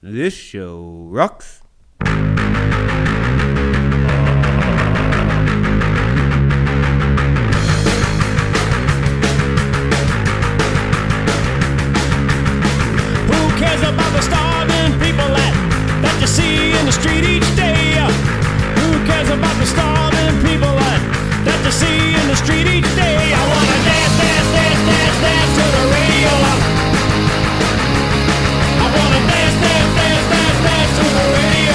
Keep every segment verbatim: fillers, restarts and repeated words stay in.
This show rocks. Who cares about the starving people that, that you see in the street each day? Who cares about the starving people that, that you see in the street each day? I wanna dance, dance, dance, dance, dance to the radio. I wanna dance, dance, dance, dance, dance to the radio.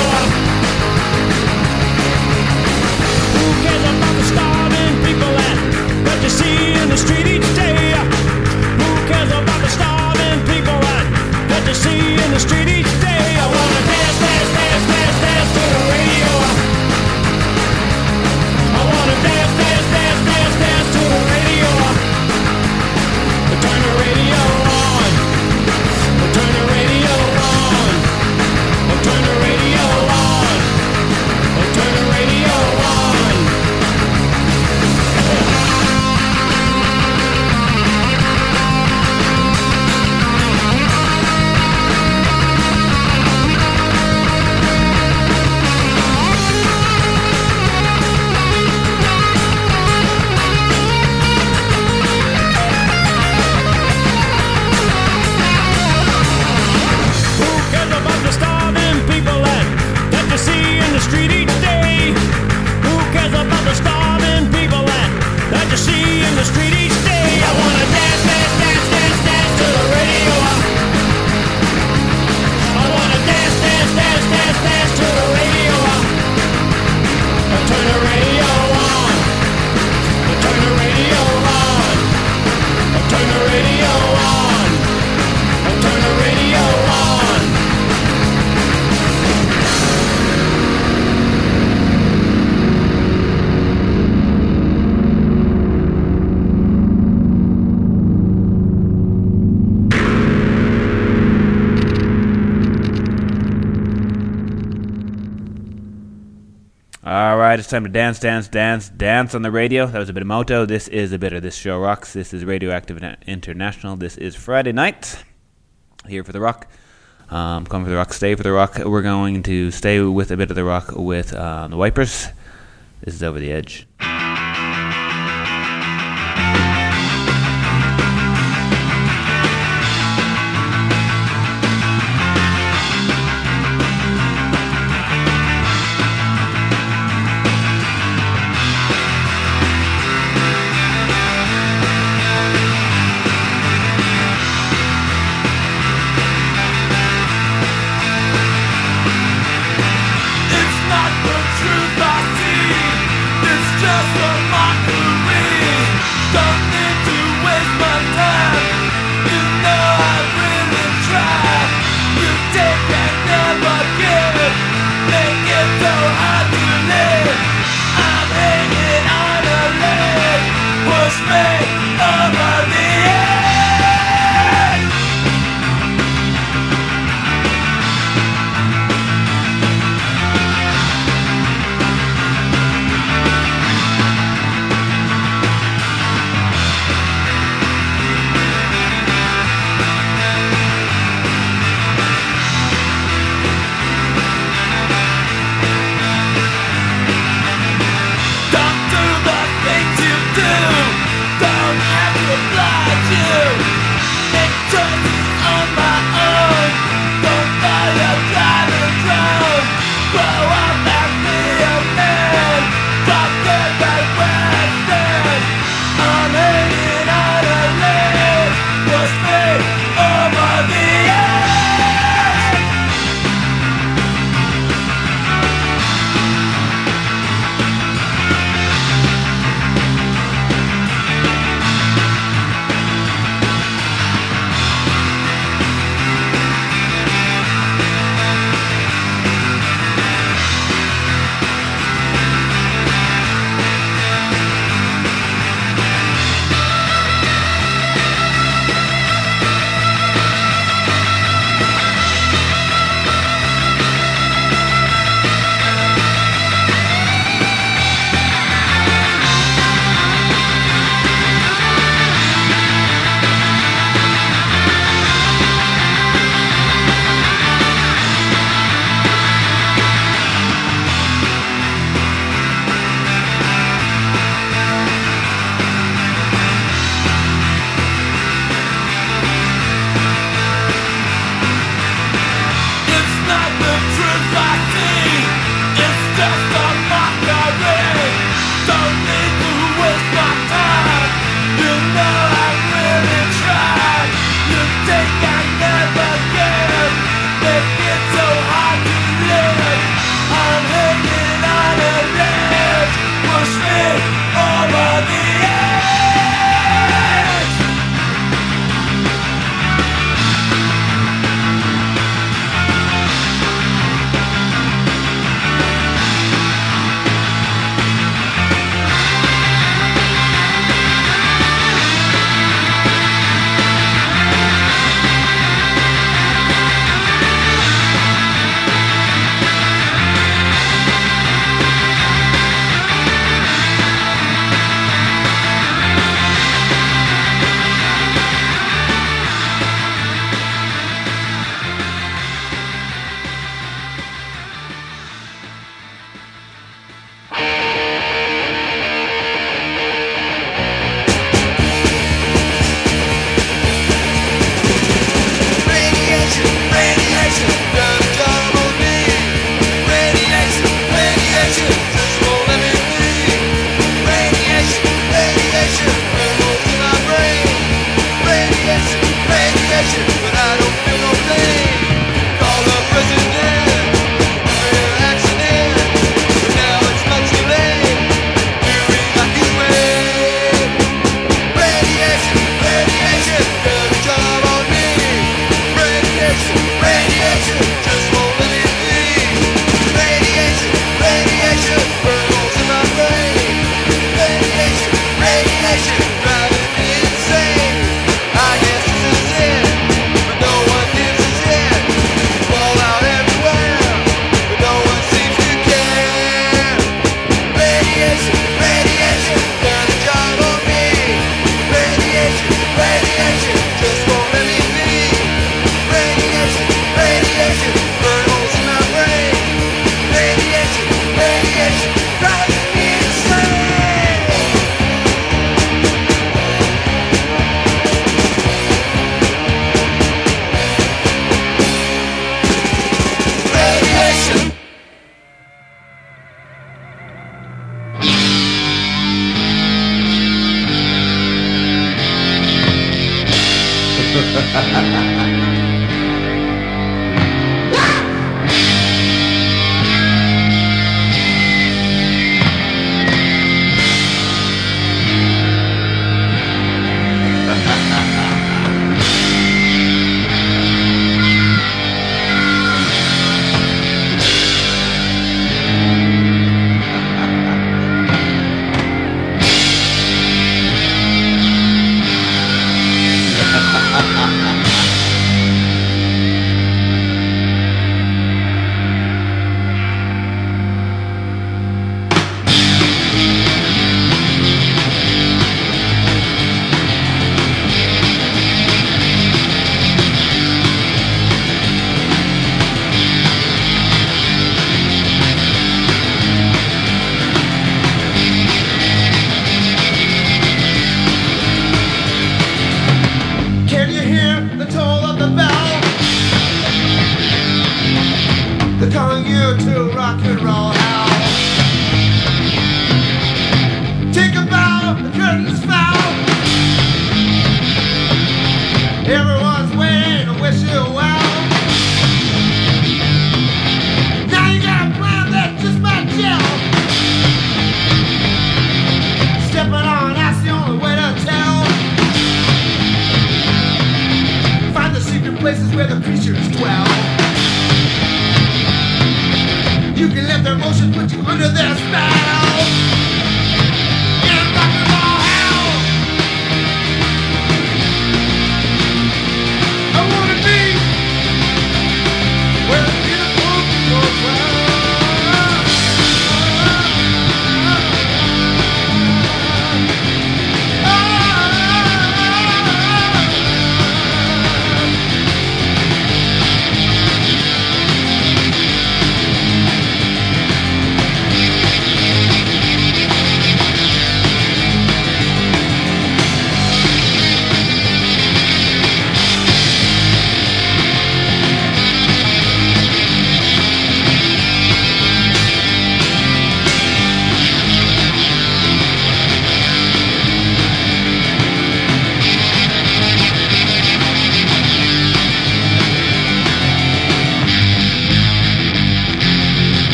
Who cares about the starving people that, that you see in the street each day? Who cares about the starving people that, that you see in the street each day? I wanna dance, dance, dance, dance, dance to the radio. I wanna dance, dance, dance, dance, dance to the radio. Turn the radio on. Turn the radio on. Turn the radio on. Turn the radio on. Who cares about the starving people that, that you see in the street each day? Who cares about the starving people that, that you see in the street each day? I wanna dance, dance, dance, dance, dance to the radio. I wanna dance, dance, dance, dance, dance to the radio. Turn the radio on. Turn the radio on. Turn the radio on. Turn the radio on. All right, it's time to dance, dance, dance, dance on the radio. That was a bit of Moto. This is a bit of This Show Rocks. This is Radioactive International. This is Friday night. Here for the rock. Um, come for the rock, stay for the rock. We're going to stay with a bit of the rock with uh, the Wipers. This is Over the Edge. It's not the truth I see. It's just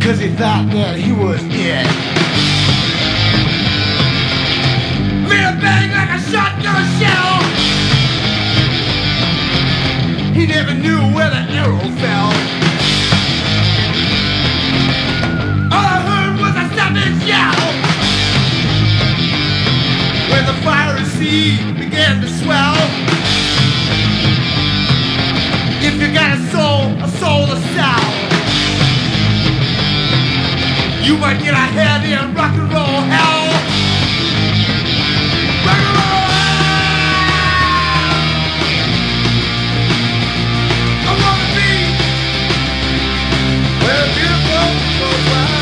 Cause he thought that he was it. Made a bang like a shotgun shell. He never knew where the arrow fell. All I heard was a savage yell when the fiery sea began to swell. If you got a soul, a soul to sell, you might get ahead in rock and roll hell. Rock and roll hell. I wanna be where beautiful goes wild.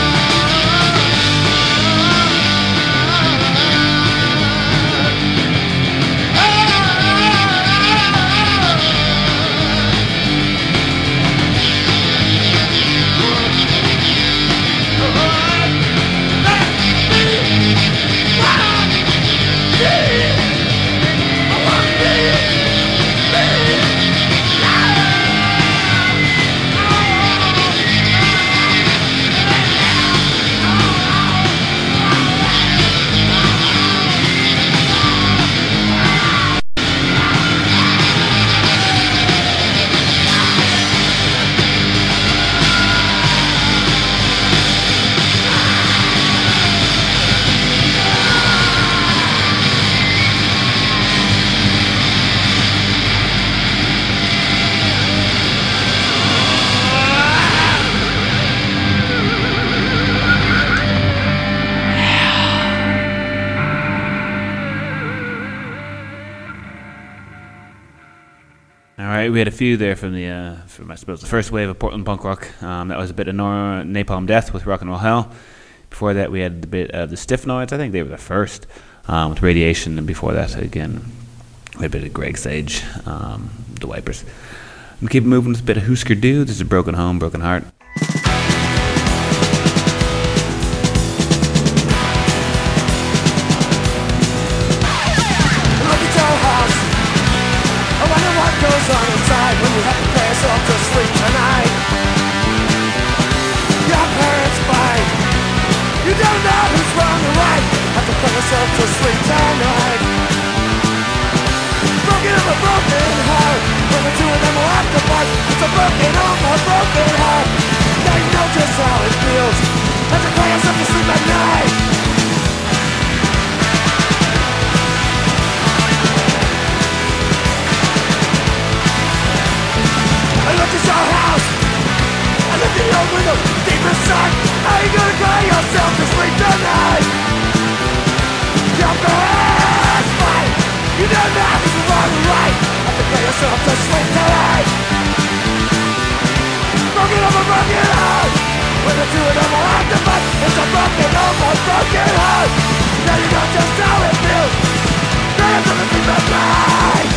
We had a few there from the, uh, from I suppose the first wave of Portland punk rock. Um, that was a bit of Nor- Napalm Death with Rock and Roll Hell. Before that, we had a bit of the Stiff Noids. I think they were the first um, with Radiation, and before that, again, we had a bit of Greg Sage, um, the Wipers. And keep moving with a bit of Husker Du. This is Broken Home, Broken Heart. Goes on inside when you have to play yourself to sleep tonight. Your parents fight. You don't know who's wrong or right. Have to play yourself to sleep tonight. Broken of a broken heart. When the two of them will have to fight. It's a broken home, a broken heart. Now you know just how it feels. Have to play yourself to sleep at night. I looked at your house, I looked at your window, deep inside. How you gonna cry yourself to sleep tonight? Your best fight. You don't know if it's wrong or right. Have to cry yourself to sleep tonight. Broken of a broken heart. When the two of them will have to fight. It's a broken home, a broken heart. Now you know just how it feels. Cry yourself to sleep at night.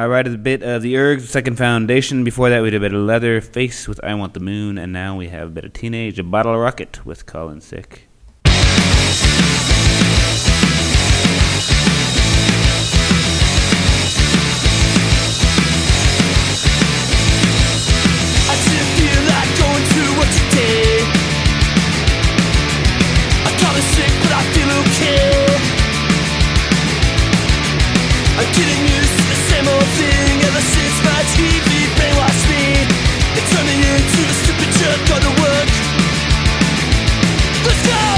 All right, a bit of the Ergs, Second Foundation. Before that, we did a bit of Leatherface with I Want the Moon, and now we have a bit of Teenage, a Bottle Rocket with Colin Sick. I still feel like going through what you did. I call it sick, but I feel okay. I'm getting used to the same old thing ever since my T V brainwashed me. They turned me into a stupid jerk on the work. Let's go!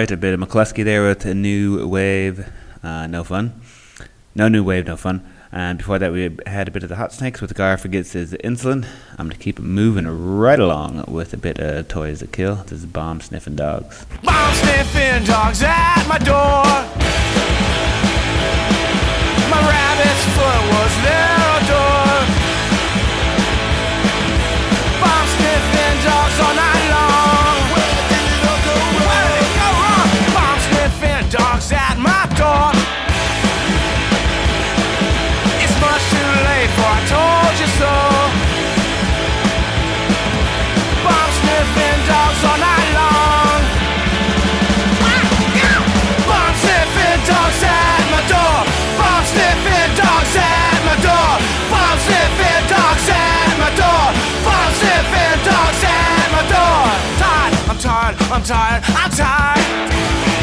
Right, a bit of McCluskey there with a New Wave, uh, No Fun. No New Wave, No Fun. And before that we had a bit of the Hot Snakes with the Gar Forgets His Insulin. I'm going to keep it moving right along with a bit of Toys That Kill. This is Bomb Sniffing Dogs. Bomb sniffing dogs at my door. My rabbit's foot was their door. Bomb sniffing dogs all night long. Where did it all go wrong? Where did it go wrong? Bomb sniffing dogs at my door. It's much too late for I told you so. Bomb sniffing dogs all night long. Bomb sniffing dogs at my door. Bomb sniffing dogs at my door. Bomb sniffing dogs at my door. Bomb sniffing dogs at my door. Tired, I'm tired, I'm tired, I'm tired.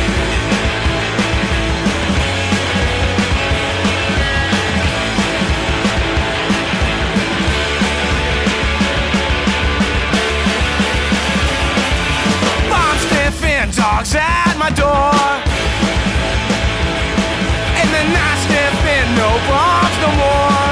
Bomb sniffing dogs at my door. And they're not sniffing no bombs no more.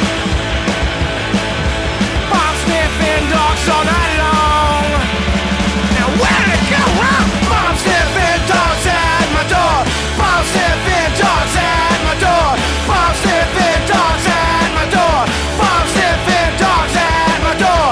Bomb sniffing dogs all night long. Now where did it go wrong? Bomb sniffing dogs at my door. Bomb sniffing dogs at my door. Bomb sniffing dogs at my door. Bomb sniffing dogs at my door.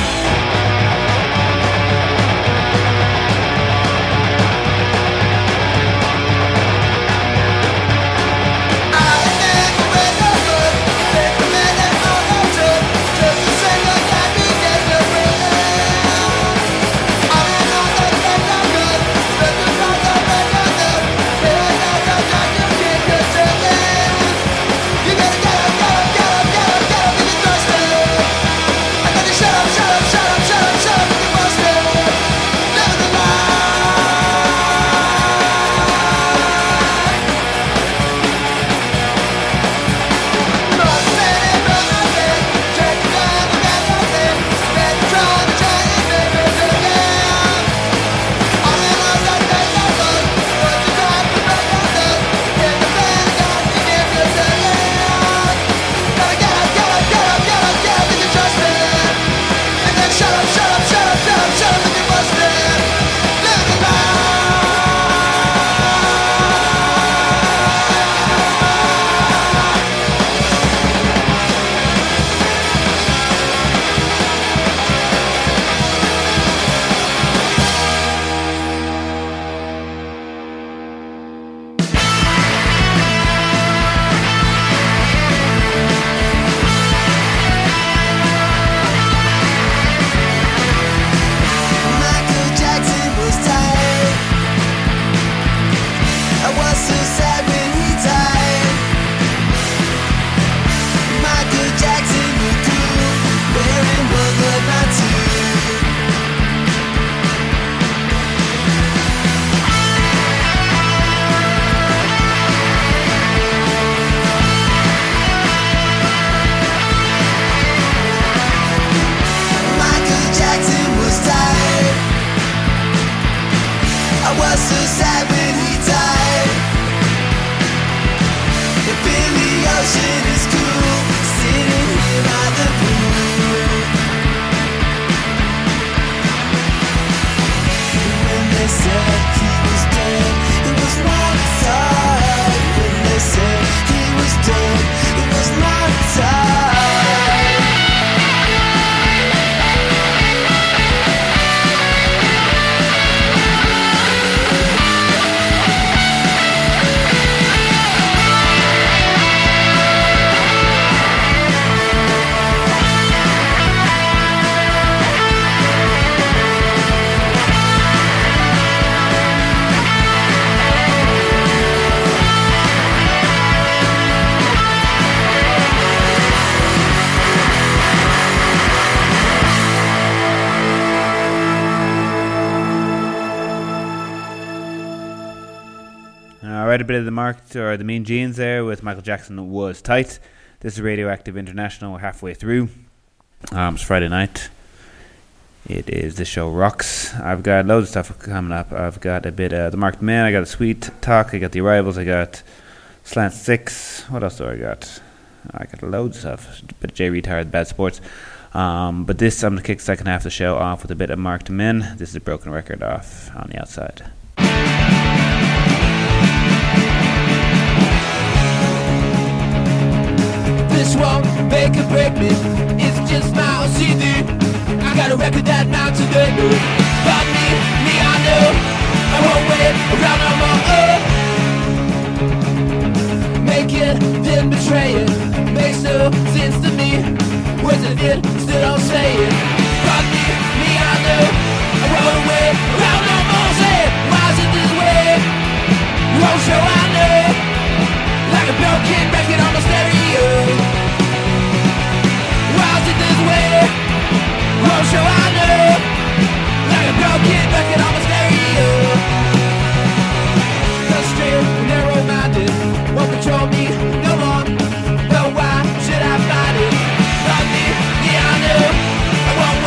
Alright, a bit of the Mark or the Mean Jeans there with Michael Jackson Was Tight. This is Radioactive International. We're halfway through. Um, it's Friday night. It is The Show Rocks. I've got loads of stuff coming up. I've got a bit of The Marked Men, I got a Sweet Talk, I got The Arrivals, I got Slant Six. What else do I got? I got loads of stuff. A bit of J Retard, Bad Sports. Um, but this, I'm going to kick the second half of the show off with a bit of Marked Men. This is a Broken Record off On the Outside. This won't make or break me, it's just my O C D. I got a record that mounts to good. But me, me I know, I won't wait around no more. uh. Make it, then betray it, makes no sense to me. Words that did, still don't say it. But me, me I know, I won't wait around no more. Say it, why is it this way? Won't show I know, like a broken record on my stereo. Why is it this way? Won't show I know, like a broken record on my stereo. Frustrated, narrow-minded, won't control me no more. But why should I fight it? Not me, yeah I know, I won't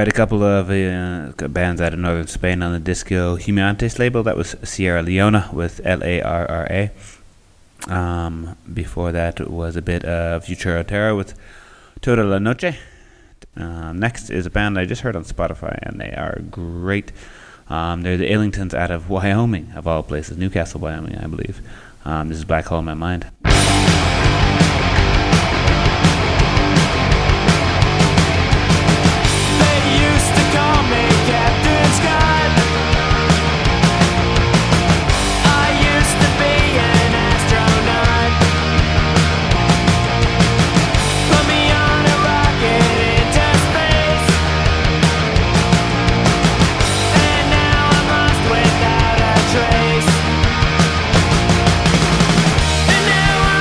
right, a couple of uh, bands out of northern Spain on the Disco Humantes label. That was Sierra Leona with L A R R A. Um, before that was a bit of Futuro Terra with Toda la Noche. Um, next is a band I just heard on Spotify, and they are great. Um, they're the Illingtons out of Wyoming, of all places. Newcastle, Wyoming, I believe. Um, this is Black Hole in My Mind. And now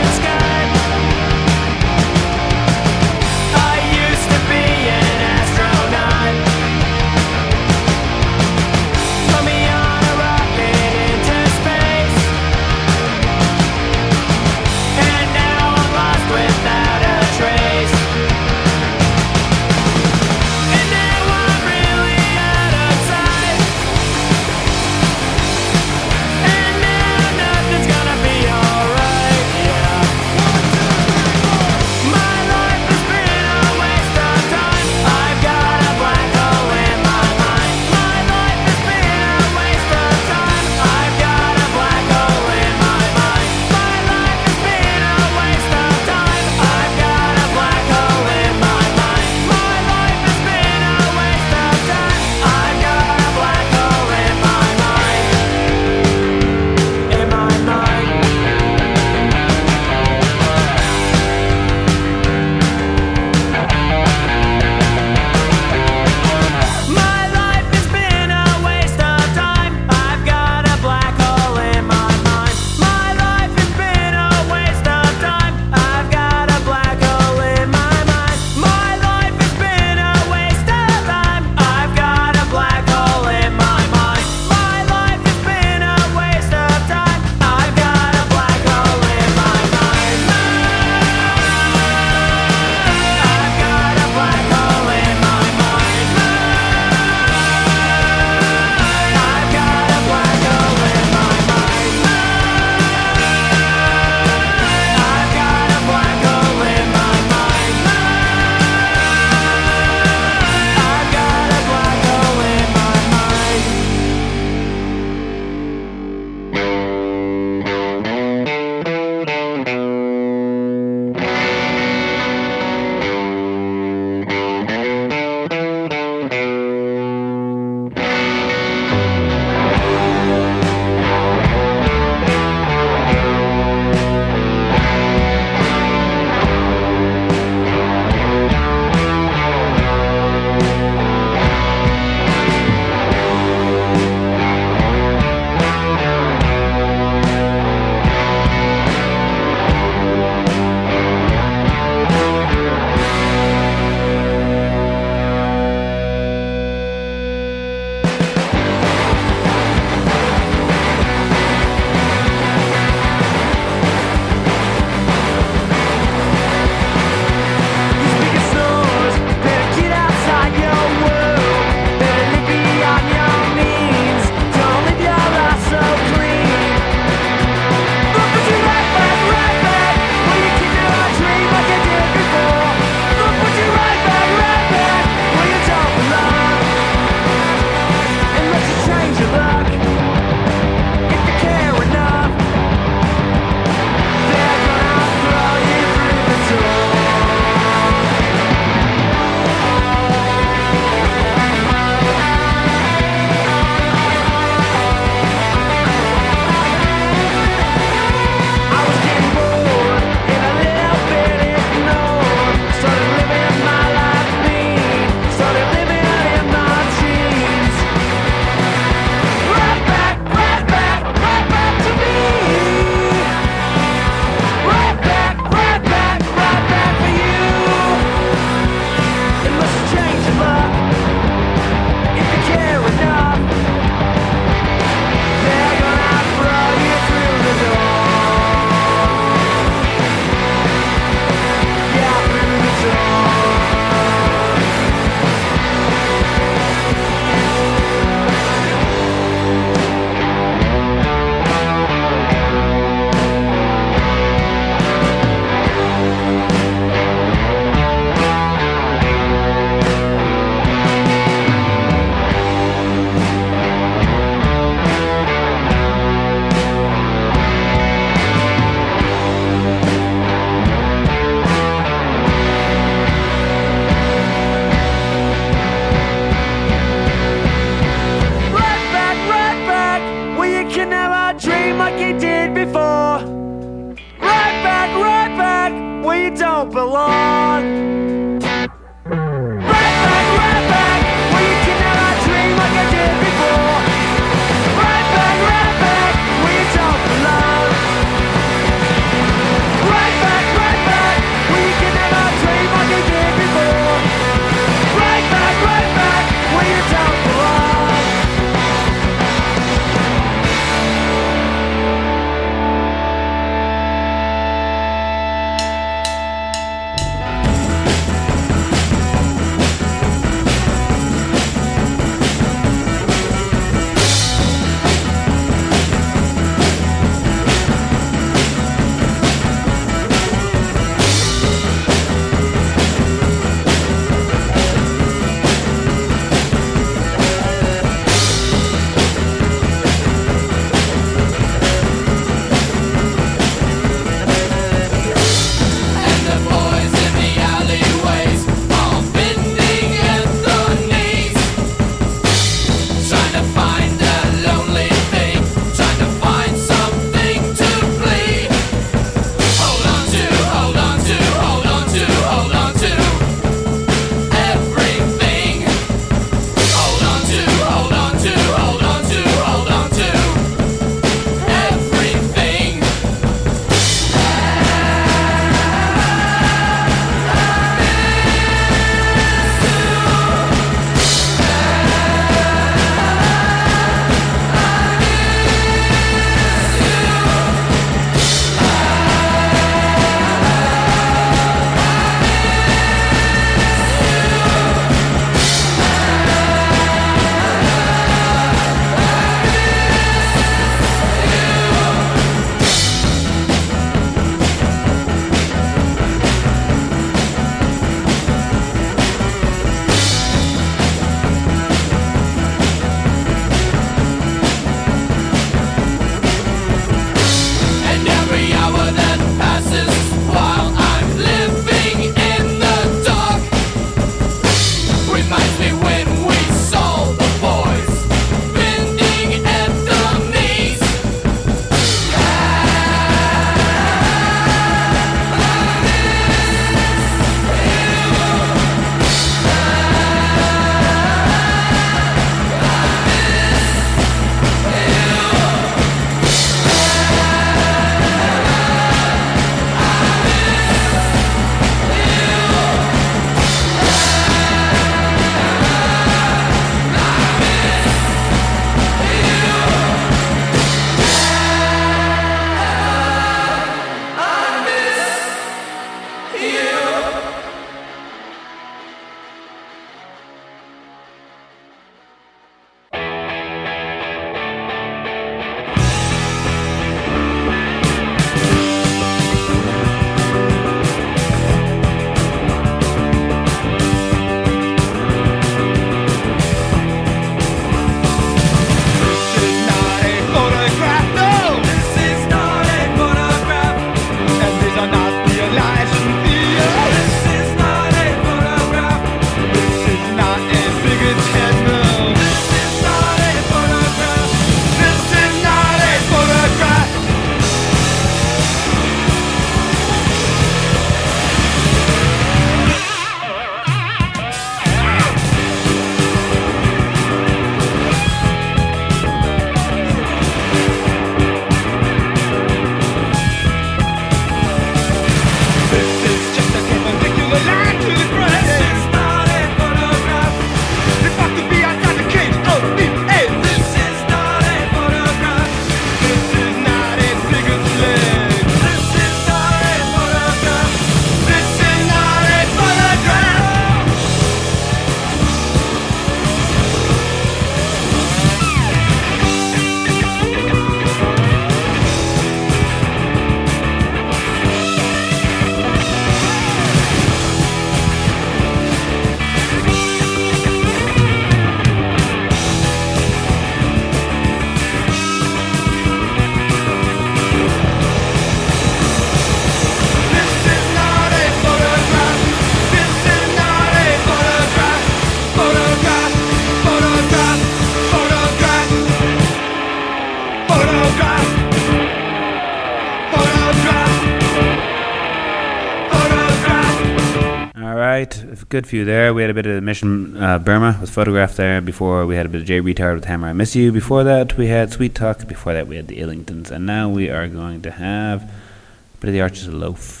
right, a good few there. We had a bit of Mission uh, Burma was photographed there. Before we had a bit of Jay Retard with Hammer I Miss You. Before that we had Sweet Talk. Before that we had the Illingtons. And now we are going to have a bit of the Archers of Loaf.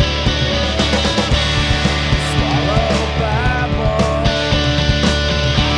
Swallow Bible.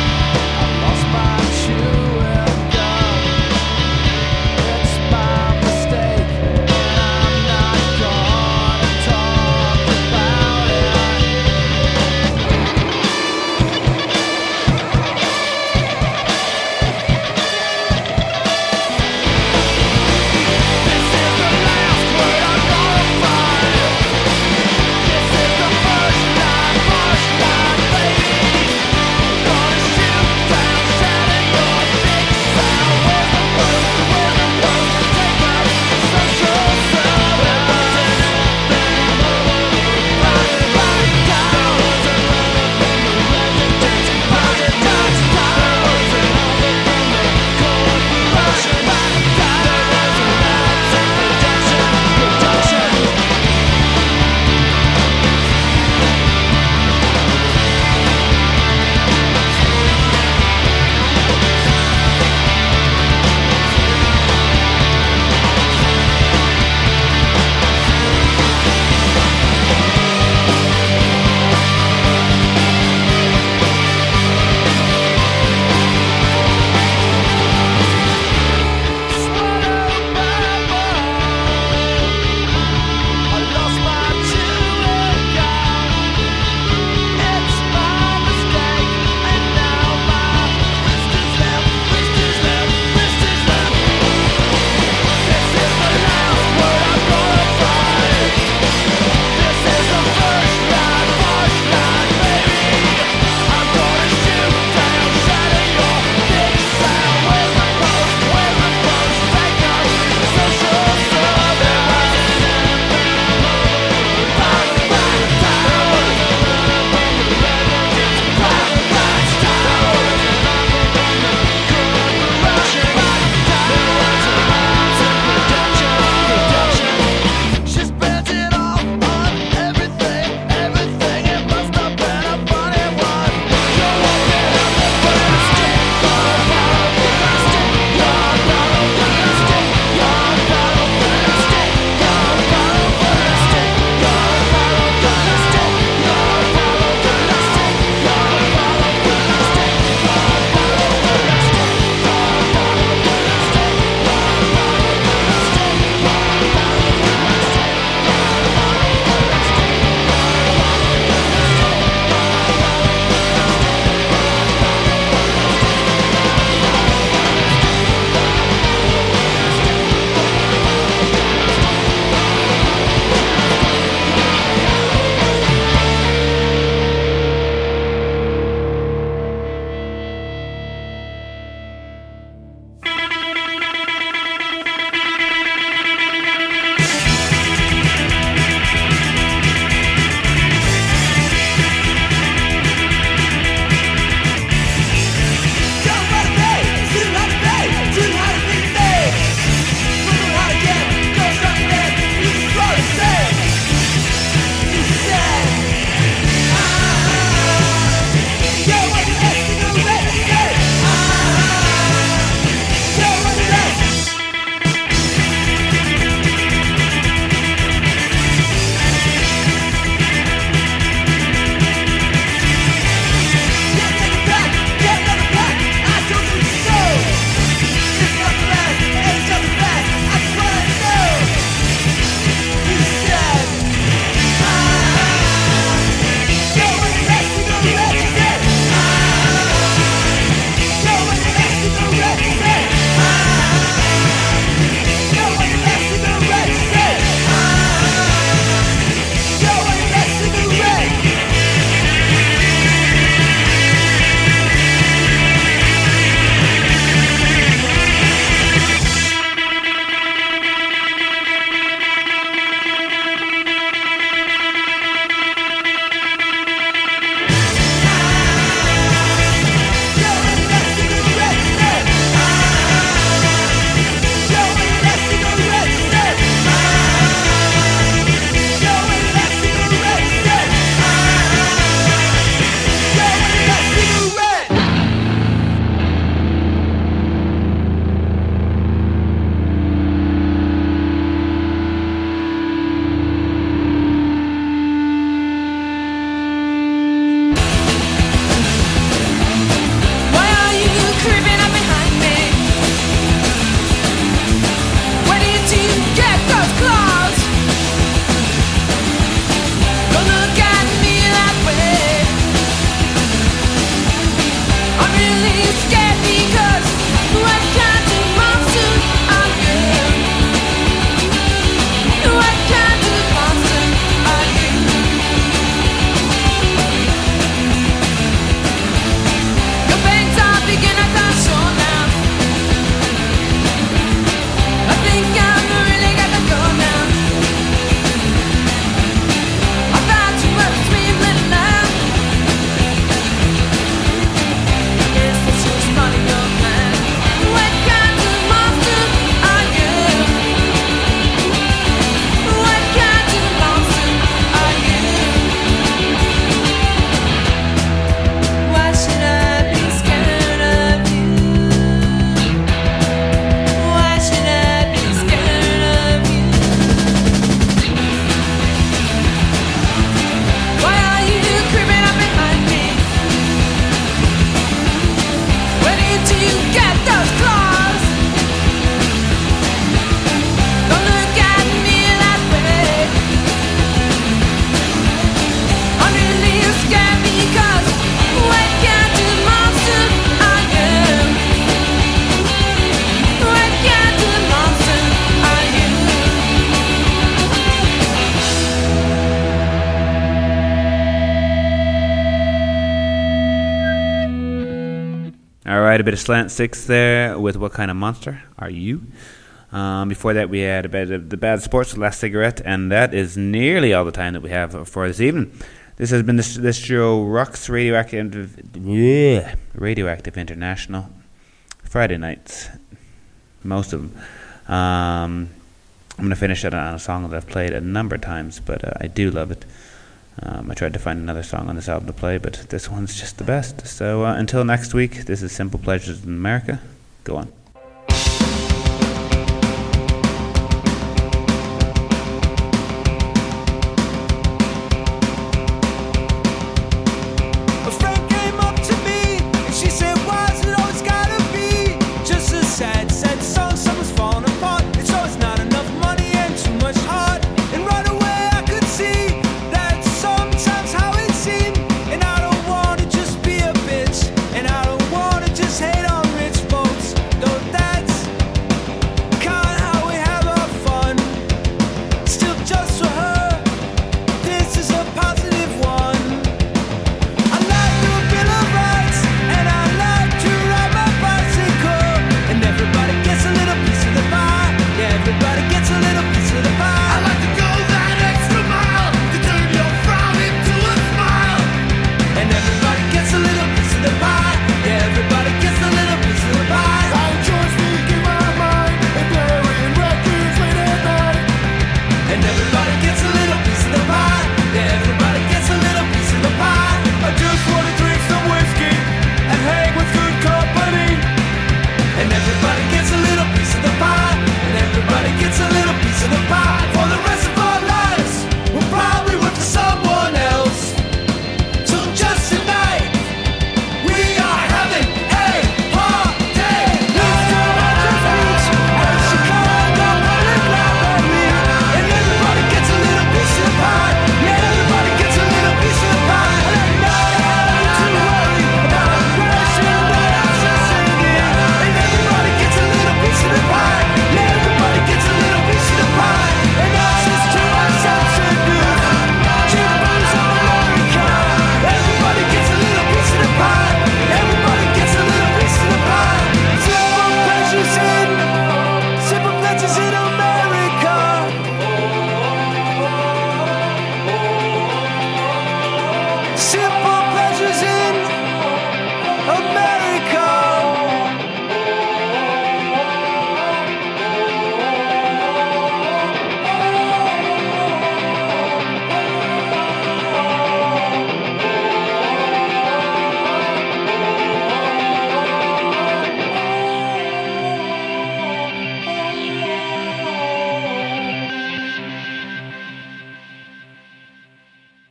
right, a bit of Slant Six there with What Kind of Monster Are You? Um, before that, we had a bit of The Bad Sports with Last Cigarette, and that is nearly all the time that we have for this evening. This has been this, this show, Rocks Radioactive, yeah, Radioactive International, Friday nights, most of them. Um, I'm going to finish it on a song that I've played a number of times, but uh, I do love it. Um, I tried to find another song on this album to play, but this one's just the best. So uh, until next week, this is Simple Pleasures in America. Go on.